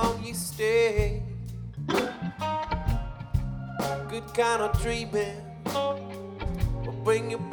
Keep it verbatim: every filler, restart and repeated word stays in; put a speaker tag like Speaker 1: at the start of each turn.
Speaker 1: long you stay. Good kind of dreaming will bring you